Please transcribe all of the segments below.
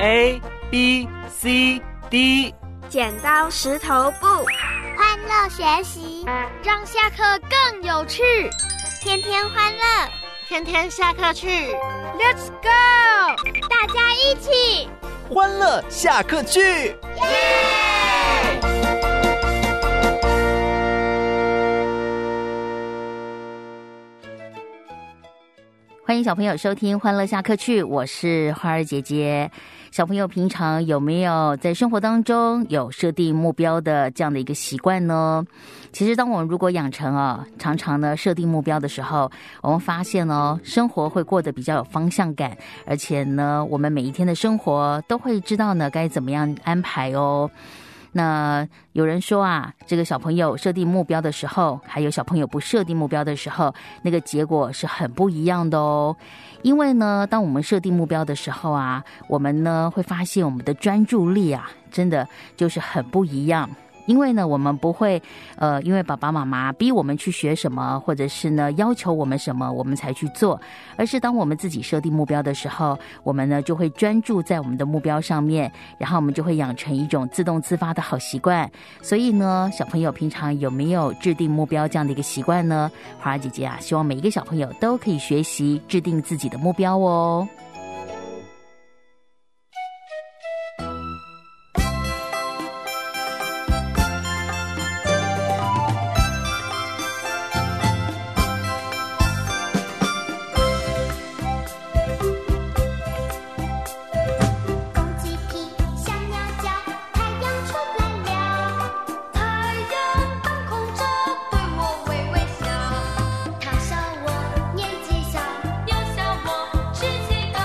A B C D。 剪刀石头布， 欢乐学习， 让下课更有趣。 天天欢乐， 天天下课去。 Let's go！ 大家一起欢乐下课去！ 欢迎小朋友收听欢乐下课去，我是花儿姐姐。小朋友平常有没有在生活当中有设定目标的这样的一个习惯呢？其实当我们如果养成常常呢设定目标的时候，我们发现生活会过得比较有方向感，而且呢我们每一天的生活都会知道呢该怎么样安排哦。那有人说这个小朋友设定目标的时候，还有小朋友不设定目标的时候，那个结果是很不一样的哦。因为呢，当我们设定目标的时候我们呢会发现我们的专注力真的就是很不一样。因为呢，我们不会因为爸爸妈妈逼我们去学什么，或者是呢要求我们什么，我们才去做，而是当我们自己设定目标的时候，我们呢就会专注在我们的目标上面，然后我们就会养成一种自动自发的好习惯。所以呢，小朋友平常有没有制定目标这样的一个习惯呢？花儿姐姐希望每一个小朋友都可以学习制定自己的目标哦。 他笑我年纪小，又笑我志气高。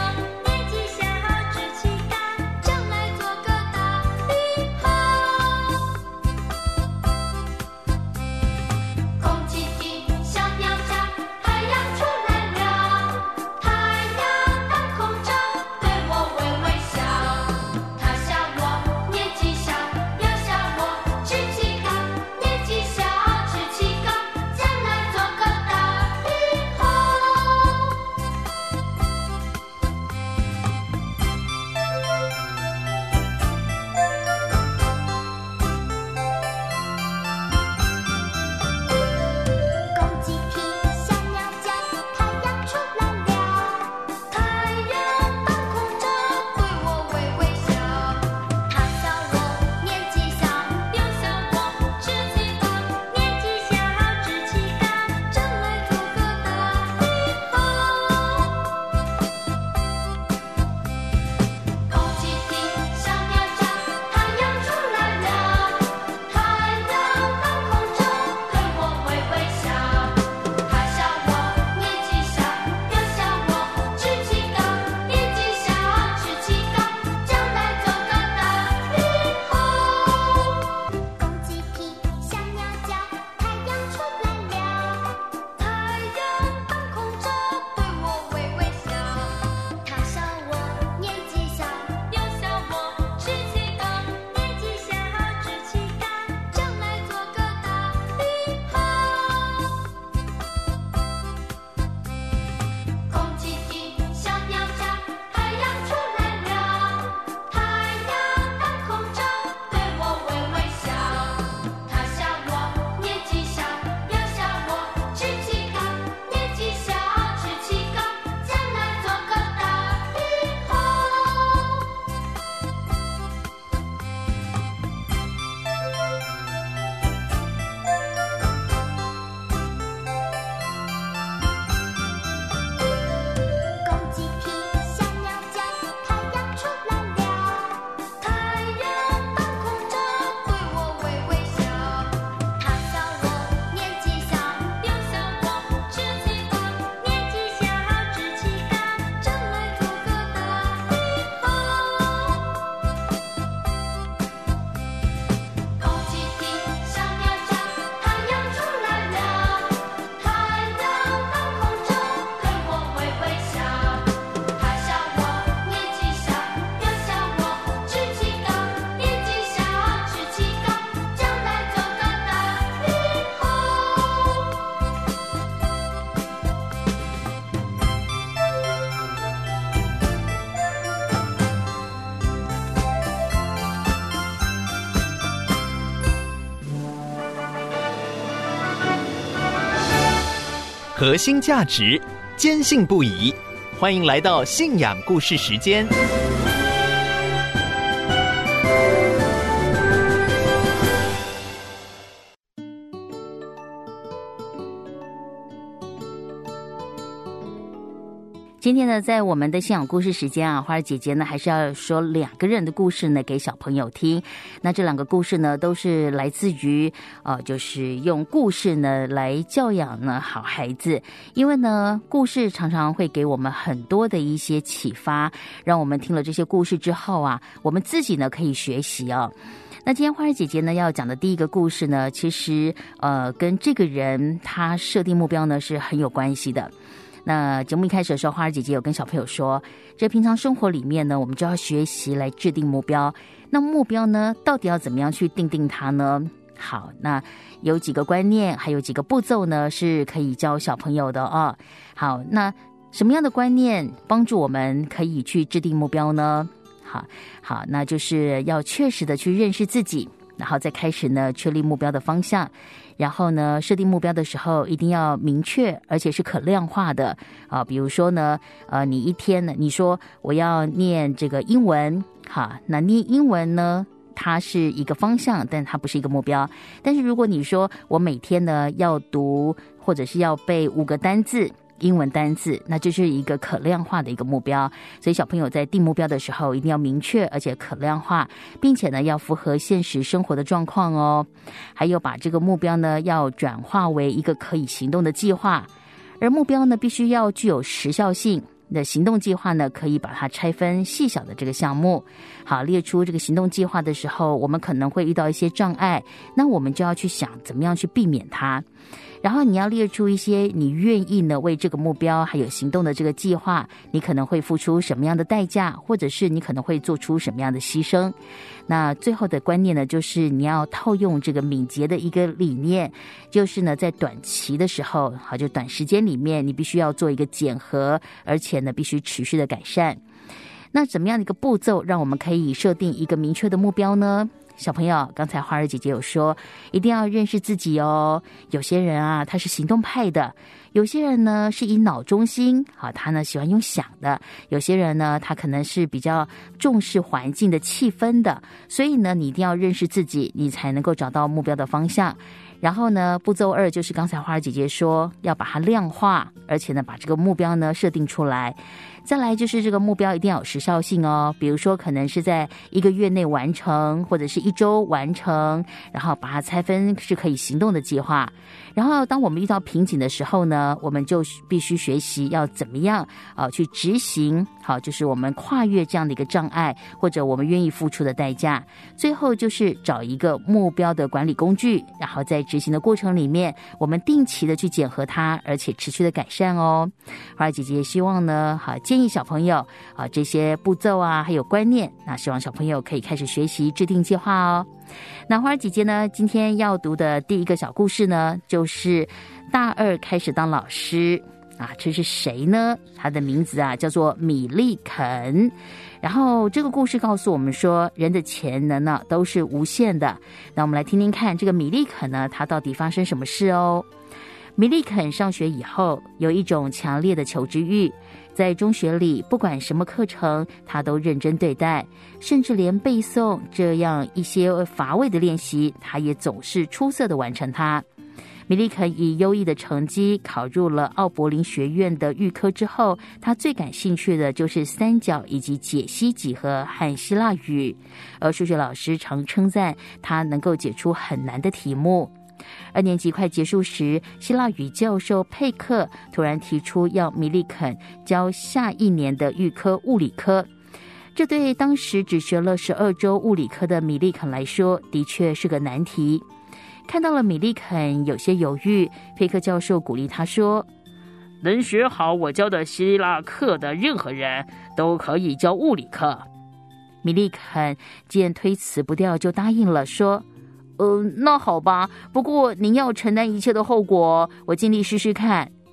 核心价值，坚信不疑。欢迎来到信仰故事时间。 今天呢，在我们的信仰故事时间啊，花儿姐姐呢还是要说2个人的故事呢给小朋友听。那这2个故事呢都是来自于就是用故事呢来教养呢好孩子。因为呢故事常常会给我们很多的一些启发，让我们听了这些故事之后啊，我们自己呢可以学习哦。那今天花儿姐姐呢要讲的第一个故事呢，其实跟这个人他设定目标呢是很有关系的。那节目一开始的时候，花儿姐姐有跟小朋友说，这平常生活里面呢，我们就要学习来制定目标。那目标呢，到底要怎么样去定它呢？好，那有几个观念，还有几个步骤呢，是可以教小朋友的哦。好，那什么样的观念帮助我们可以去制定目标呢？好，那就是要确实的去认识自己，然后再开始呢确立目标的方向。然后呢，设定目标的时候一定要明确，而且是可量化的啊。比如说呢，你一天呢，你说我要念这个英文，好，那念英文呢，它是一个方向，但它不是一个目标。但是如果你说我每天呢要读或者是要背5个单字，英文单字，那这是一个可量化的一个目标。所以小朋友在定目标的时候一定要明确而且可量化，并且呢要符合现实生活的状况哦。还有把这个目标呢要转化为一个可以行动的计划，而目标呢必须要具有时效性。的行动计划呢，可以把它拆分细小的这个项目。好，列出这个行动计划的时候，我们可能会遇到一些障碍，那我们就要去想怎么样去避免它。然后你要列出一些你愿意呢为这个目标还有行动的这个计划，你可能会付出什么样的代价，或者是你可能会做出什么样的牺牲。那最后的观念呢，就是你要套用这个敏捷的一个理念，就是呢在短期的时候，好，就短时间里面你必须要做一个检核，而且呢必须持续的改善。那怎么样的一个步骤让我们可以设定一个明确的目标呢？小朋友，刚才花儿姐姐有说一定要认识自己哦。有些人啊他是行动派的，有些人呢是以脑中心，好，他呢喜欢用想的，有些人呢他可能是比较重视环境的气氛的。所以呢你一定要认识自己，你才能够找到目标的方向。然后呢步骤2就是刚才花儿姐姐说要把它量化，而且呢把这个目标呢设定出来。再来就是这个目标一定要有时效性哦，比如说可能是在1个月内完成，或者是1周完成，然后把它拆分是可以行动的计划。然后当我们遇到瓶颈的时候呢，我们就必须学习要怎么样去执行，好，就是我们跨越这样的一个障碍，或者我们愿意付出的代价。最后就是找一个目标的管理工具，然后在执行的过程里面，我们定期的去检核它，而且持续的改善哦。花儿姐姐希望呢，建议小朋友这些步骤啊，还有观念，那希望小朋友可以开始学习制定计划哦。那花儿姐姐呢，今天要读的第一个小故事呢，就是大2开始当老师啊，这是谁呢？他的名字啊叫做米利肯。然后这个故事告诉我们说，人的潜能呢都是无限的。那我们来听听看这个米利肯呢，他到底发生什么事哦。米利肯上学以后有一种强烈的求知欲，在中学里不管什么课程他都认真对待，甚至连背诵这样一些乏味的练习他也总是出色的完成它。米利肯以优异的成绩考入了奥柏林学院的预科之后，他最感兴趣的就是三角以及解析几何和希腊语，而数学老师常称赞他能够解出很难的题目。2年级快结束时，希腊语教授佩克突然提出要米利肯教下1年的预科物理科。这对当时只学了12周物理科的米利肯来说，的确是个难题。看到了米利肯有些犹豫，佩克教授鼓励他说，能学好我教的希腊课的任何人都可以教物理课。米利肯见推辞不掉，就答应了，说那好吧，不过您要承担一切的后果，我尽力试试看。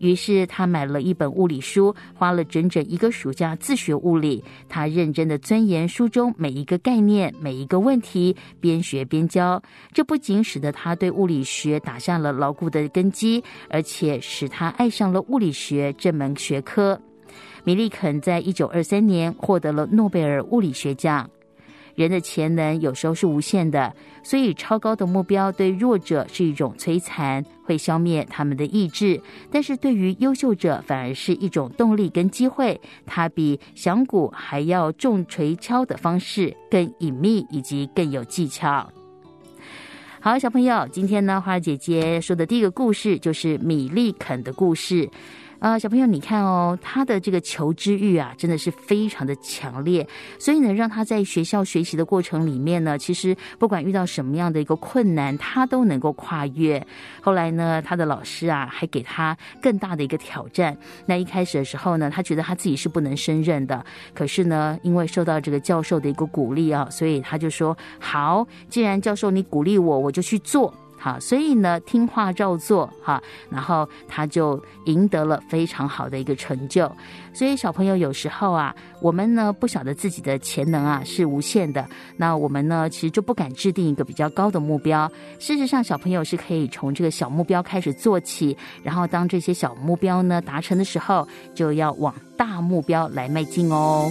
于是他买了一本物理书，花了整整1个暑假自学物理。他认真的钻研书中每一个概念，每一个问题，边学边教。这不仅使得他对物理学打下了牢固的根基，而且使他爱上了物理学这门学科。米利肯在1923年获得了诺贝尔物理学奖。人的潜能有时候是无限的，所以超高的目标对弱者是一种摧残，会消灭他们的意志，但是对于优秀者反而是一种动力跟机会。它比响鼓还要重锤敲的方式更隐秘以及更有技巧。好，小朋友，今天呢，花儿姐姐说的第一个故事就是米利肯的故事。小朋友你看哦，他的这个求知欲啊真的是非常的强烈，所以呢让他在学校学习的过程里面呢，其实不管遇到什么样的一个困难，他都能够跨越。后来呢，他的老师啊还给他更大的一个挑战。那一开始的时候呢，他觉得他自己是不能胜任的，可是呢因为受到这个教授的一个鼓励啊，所以他就说好，既然教授你鼓励我，我就去做。好，所以呢听话照做哈，然后他就赢得了非常好的一个成就。所以小朋友有时候啊，我们呢不晓得自己的潜能啊是无限的，那我们呢其实就不敢制定一个比较高的目标。事实上小朋友是可以从这个小目标开始做起，然后当这些小目标呢达成的时候，就要往大目标来迈进哦。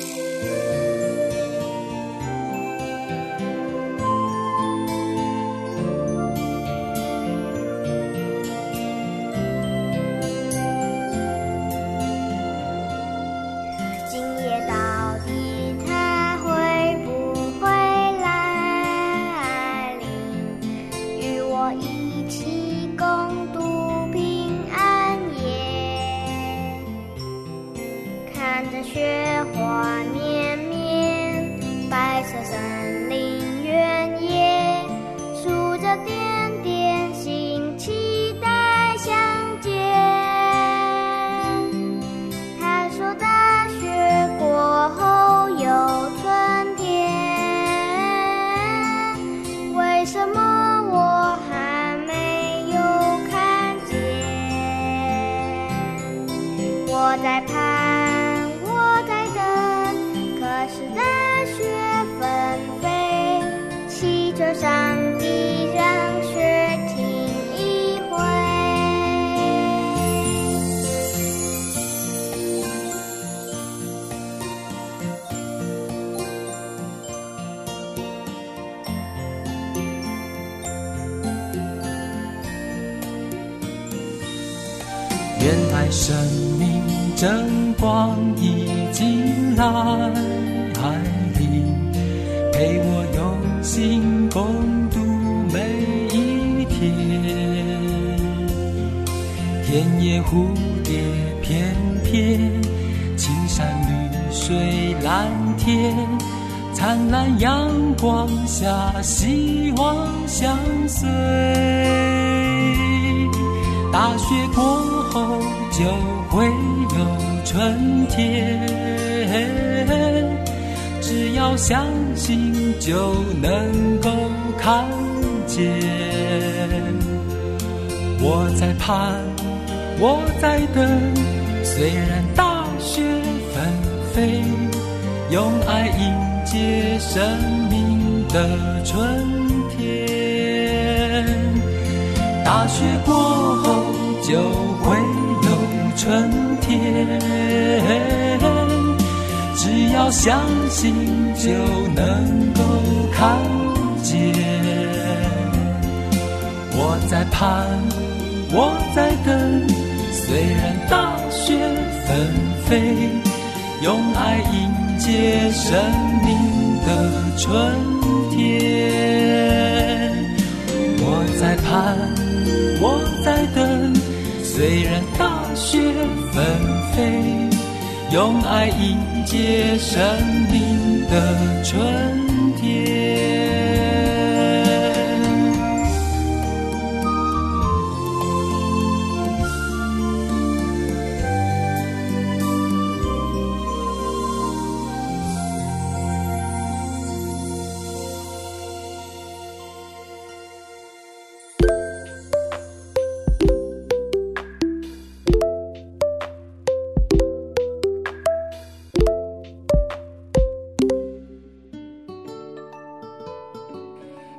我在盼，我在等，可是大雪纷飞，汽车上的让雪停一回。 原来生命真光已经来临，陪我用心共度每一天。田野蝴蝶翩翩，青山绿水蓝天，灿烂阳光下希望相随。大雪过后就会有春天，只要相信就能够看见。我在盼，我在等，虽然大雪纷飞，用爱迎接生命的春天。大雪过后就会有春天，只要相信就能够看见。我在盼，我在等，虽然大雪纷飞，用爱迎接生命的春天。我在盼，我在等，虽然大雪纷飞，用爱迎接生命的春天。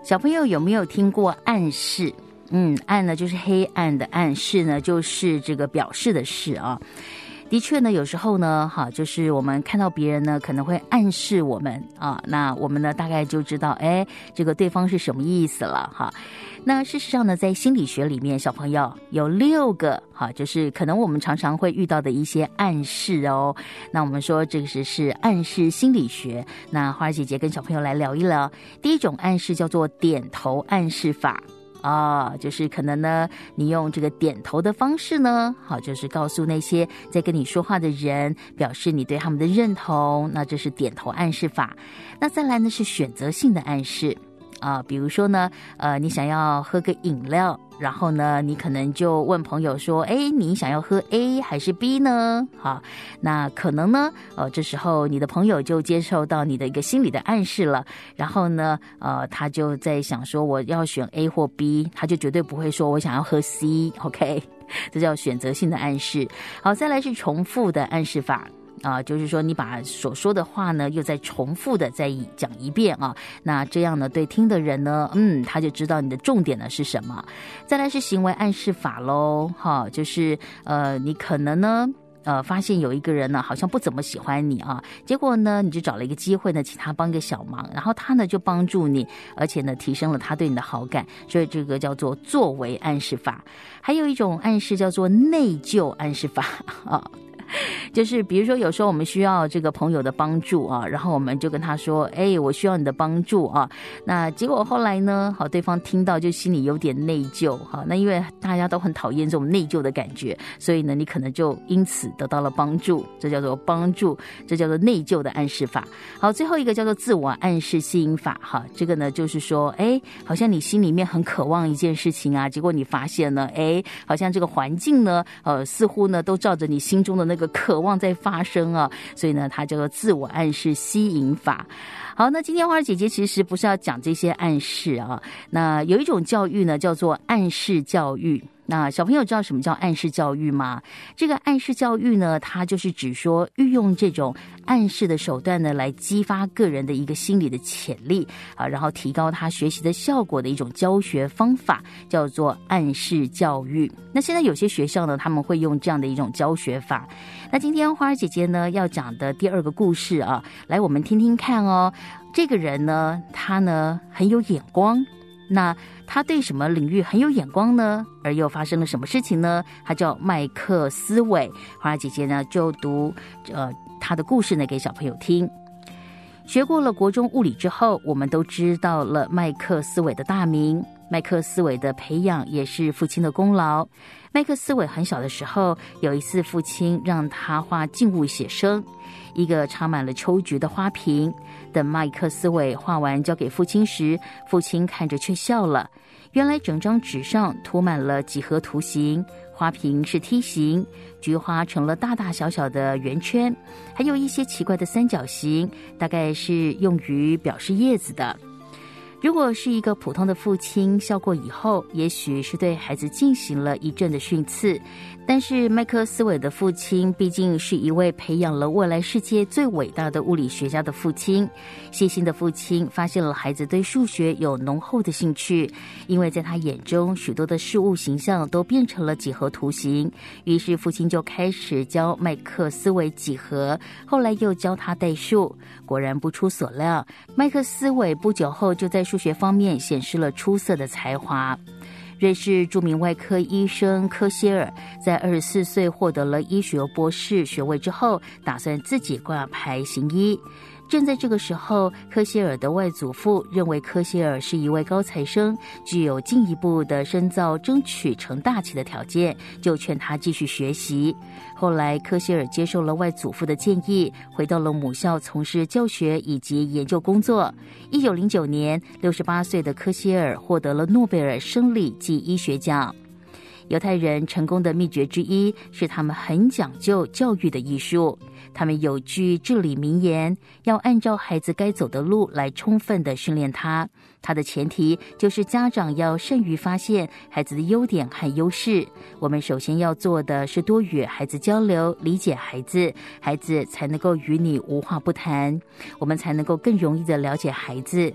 小朋友有没有听过暗示？暗呢就是黑暗的暗，示呢就是这个表示的示啊。的确呢，有时候呢，就是我们看到别人呢，可能会暗示我们啊，那我们呢大概就知道，这个对方是什么意思了哈。那事实上呢，在心理学里面，小朋友有6个就是可能我们常常会遇到的一些暗示哦。那我们说这个是暗示心理学。那花儿姐姐跟小朋友来聊一聊，第一种暗示叫做点头暗示法。就是可能呢，你用这个点头的方式呢，就是告诉那些在跟你说话的人，表示你对他们的认同，那这是点头暗示法。那再来呢是选择性的暗示比如说呢，你想要喝个饮料，然后呢，你可能就问朋友说，你想要喝 A 还是 B 呢？那可能呢，这时候你的朋友就接受到你的一个心理的暗示了，然后呢，他就在想说我要选 A 或 B， 他就绝对不会说我想要喝 C，OK， 这叫选择性的暗示。好，再来是重复的暗示法。就是说你把所说的话呢又再重复的再讲一遍啊，那这样呢对听的人呢他就知道你的重点呢是什么。再来是行为暗示法咯，就是你可能呢发现有一个人呢好像不怎么喜欢你啊，结果呢你就找了一个机会呢请他帮个小忙，然后他呢就帮助你，而且呢提升了他对你的好感，所以这个叫做作为暗示法。还有一种暗示叫做内疚暗示法就是比如说有时候我们需要这个朋友的帮助啊，然后我们就跟他说我需要你的帮助啊，那结果后来呢对方听到就心里有点内疚那因为大家都很讨厌这种内疚的感觉，所以呢你可能就因此得到了帮助，这叫做帮助，这叫做内疚的暗示法。好，最后一个叫做自我暗示吸引法这个呢就是说好像你心里面很渴望一件事情啊，结果你发现呢好像这个环境呢似乎呢都照着你心中的那个渴望在发生啊，所以呢它叫做自我暗示吸引法。好，那今天花儿姐姐其实不是要讲这些暗示啊，那有一种教育呢叫做暗示教育。那小朋友知道什么叫暗示教育吗？这个暗示教育呢，它就是指说运用这种暗示的手段呢，来激发个人的一个心理的潜力然后提高他学习的效果的一种教学方法，叫做暗示教育。那现在有些学校呢，他们会用这样的一种教学法。那今天花儿姐姐呢要讲的第2个故事来我们听听看哦。这个人呢，他呢很有眼光。那他对什么领域很有眼光呢？而又发生了什么事情呢？他叫麦克斯韦。花儿姐姐呢就读他的故事呢给小朋友听。学过了国中物理之后，我们都知道了麦克斯韦的大名。麦克斯韦的培养也是父亲的功劳。麦克斯韦很小的时候，有一次父亲让他画静物写生，一个插满了秋菊的花瓶。等麦克斯韦画完交给父亲时，父亲看着却笑了。原来整张纸上涂满了几何图形，花瓶是梯形，菊花成了大大小小的圆圈，还有一些奇怪的三角形，大概是用于表示叶子的。如果是一个普通的父亲笑过以后，也许是对孩子进行了一阵的训斥，但是麦克斯韦的父亲毕竟是一位培养了未来世界最伟大的物理学家的父亲。细心的父亲发现了孩子对数学有浓厚的兴趣，因为在他眼中许多的事物形象都变成了几何图形，于是父亲就开始教麦克斯韦几何，后来又教他代数。果然不出所料，麦克斯韦不久后就在数学方面显示了出色的才华。瑞士著名外科医生科歇尔在24岁获得了医学博士学位之后，打算自己挂牌行医。正在这个时候，科歇尔的外祖父认为科歇尔是一位高材生，具有进一步的深造争取成大器的条件，就劝他继续学习。后来科歇尔接受了外祖父的建议，回到了母校从事教学以及研究工作。1909年，68岁的科歇尔获得了诺贝尔生理暨医学奖。犹太人成功的秘诀之一是他们很讲究教育的艺术，他们有句至理名言，要按照孩子该走的路来充分的训练他。它的前提就是家长要善于发现孩子的优点和优势。我们首先要做的是多与孩子交流，理解孩子，孩子才能够与你无话不谈，我们才能够更容易的了解孩子。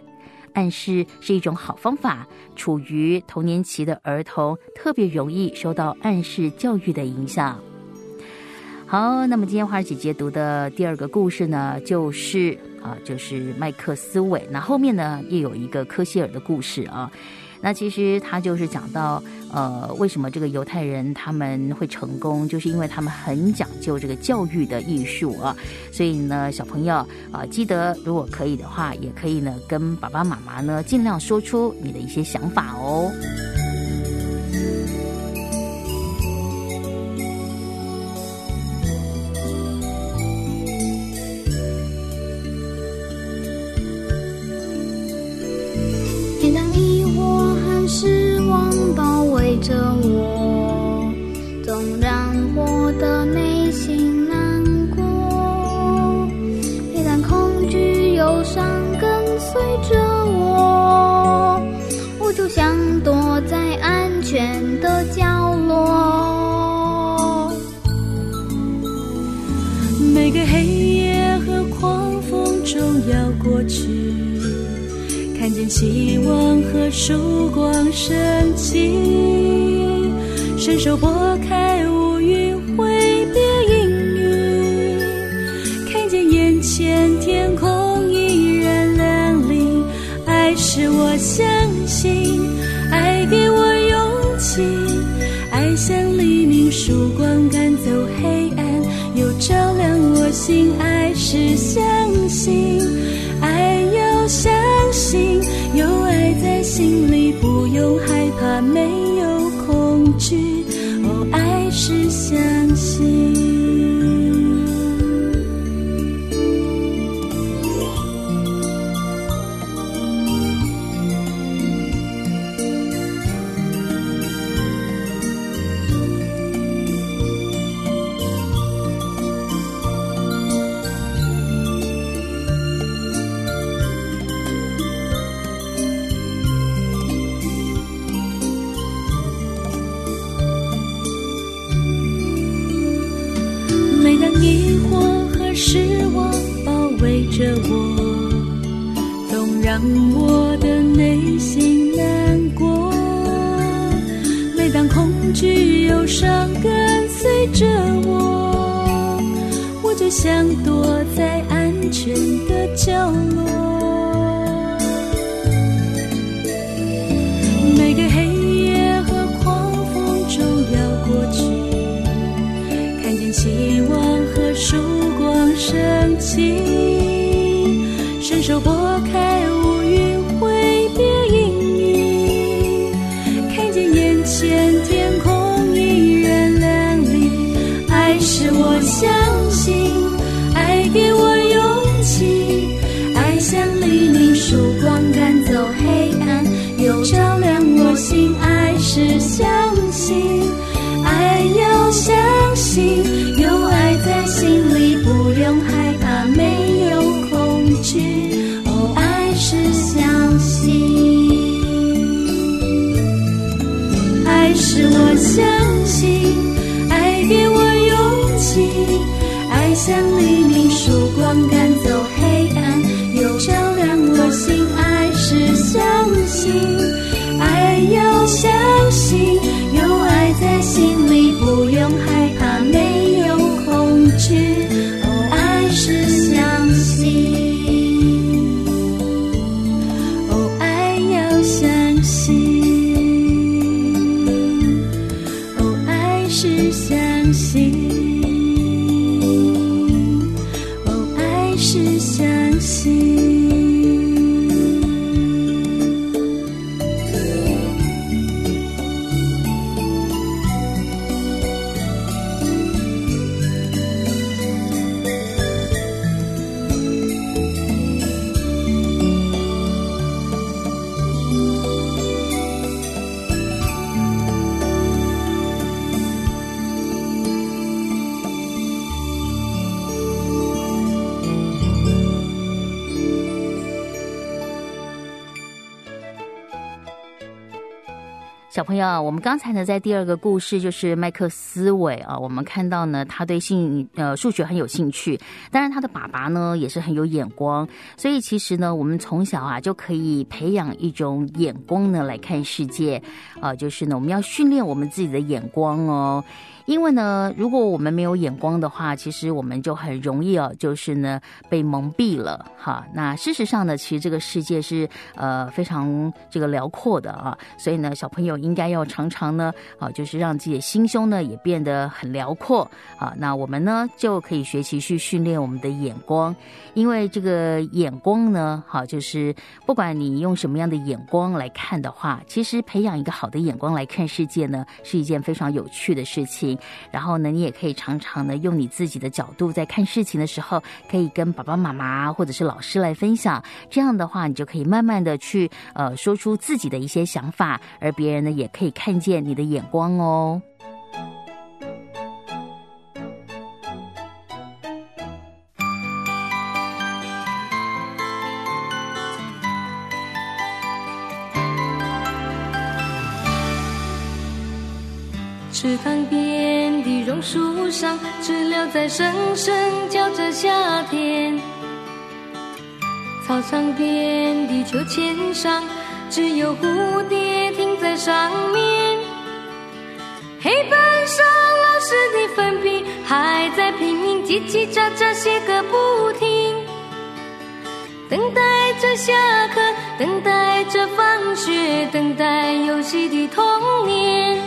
暗示是一种好方法。处于童年期的儿童特别容易受到暗示教育的影响。好，那么今天花儿姐姐读的第二个故事呢，就是麦克斯韦。那后面呢也有一个科希尔的故事啊。那其实他就是讲到为什么这个犹太人他们会成功，就是因为他们很讲究这个教育的艺术啊。所以呢，小朋友记得如果可以的话，也可以呢跟爸爸妈妈呢尽量说出你的一些想法哦。 失望包围着我，总让我的内心难过，陪伴恐惧忧伤跟随着我，我就想躲在安全的角落。 每个黑夜和狂风中要过去，看见希望和曙光升起，伸手拨开乌云挥别阴雨，看见眼前天空依然亮丽。爱使我相信，爱给我勇气，爱像黎明曙光赶走黑暗，又照亮我心。爱是相信，爱要相信，有爱在心里，不用害怕，没有恐惧。哦，爱是相信。疑惑和失望包围着我，总让我的内心难过。每当恐惧忧伤跟随着我，我就想躲在安全的角落。每个黑夜和狂风中要过去，看见希望和曙光升起，伸手拨开乌云挥别阴雨，看见眼前天空依然亮丽。爱使我相信，爱给我勇气，爱像黎明曙光赶走黑暗，又照亮我心。爱是相信，爱要相信，有爱在心里，不用害怕，没有恐惧。哦，爱是相信，爱使我相信，爱给我勇气，爱像黎明曙光赶走黑暗，又照亮我心。爱是相信，爱要相信，有爱在心里，不用害怕，没有恐惧。哦，爱是相信，哦，爱要相信，哦，爱是相信，哦，爱是相信。 小朋友，我们刚才呢在第二个故事就是麦克斯韦啊，我们看到呢他对数学很有兴趣，当然他的爸爸呢也是很有眼光，所以其实呢我们从小啊就可以培养一种眼光呢来看世界就是呢我们要训练我们自己的眼光哦。因为呢如果我们没有眼光的话，其实我们就很容易就是呢被蒙蔽了哈。那事实上呢其实这个世界是非常这个辽阔的啊，所以呢小朋友应该要常常呢就是让自己的心胸呢也变得很辽阔啊。那我们呢就可以学习去训练我们的眼光，因为这个眼光呢就是不管你用什么样的眼光来看的话，其实培养一个好的眼光来看世界呢是一件非常有趣的事情。然后呢你也可以常常呢用你自己的角度在看事情的时候，可以跟爸爸妈妈或者是老师来分享，这样的话你就可以慢慢的去说出自己的一些想法，而别人呢也可以看见你的眼光哦。 池塘边的榕树上，知了在声声叫着夏天。草场边的秋千上，只有蝴蝶停在上面。黑板上老师的粉笔还在拼命叽叽喳喳写个不停，等待着下课，等待着放学，等待游戏的童年。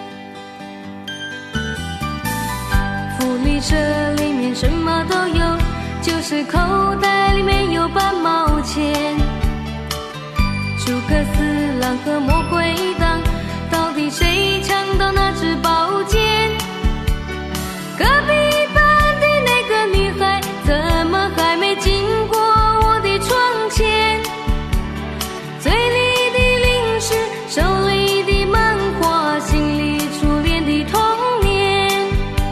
福利社里面什么都有，就是口袋里面有半毛钱。诸葛四郎和魔鬼党，到底谁抢到那支宝剑？隔壁班的那个女孩，怎么还没经过我的窗前？嘴里的零食，手里的漫画，心里初恋的童年。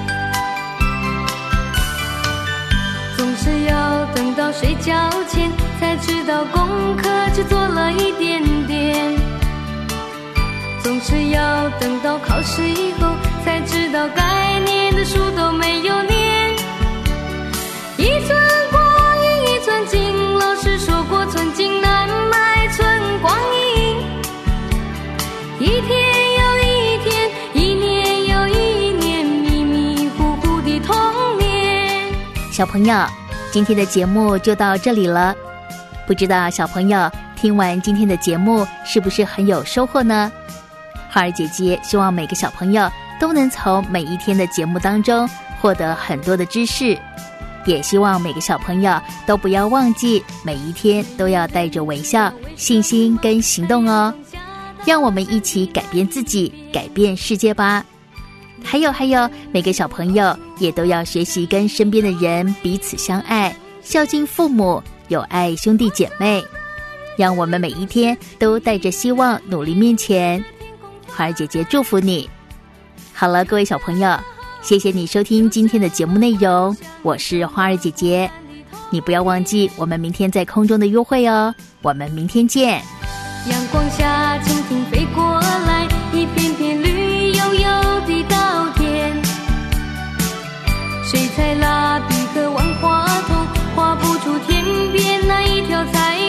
总是要等到睡觉前才知道功课只做了一点点，总是要等到考试以后才知道该念的书都没有念。一寸光阴一寸金，老师说过寸金难买寸光阴。一天又一天，一年又一年，迷迷糊糊的童年。 小朋友，今天的节目就到这里了，不知道小朋友听完今天的节目是不是很有收获呢？花儿姐姐希望每个小朋友都能从每一天的节目当中获得很多的知识，也希望每个小朋友都不要忘记每一天都要带着微笑、信心跟行动哦。让我们一起改变自己，改变世界吧。还有，每个小朋友也都要学习跟身边的人彼此相爱，孝敬父母，友爱兄弟姐妹。让我们每一天都带着希望努力面前。花儿姐姐祝福你。好了，各位小朋友，谢谢你收听今天的节目内容，我是花儿姐姐。你不要忘记我们明天在空中的约会哦，我们明天见。 阳光下蜻蜓飞过来，一片片绿油油的稻田。水彩蜡笔和万花筒画不出天边那一条彩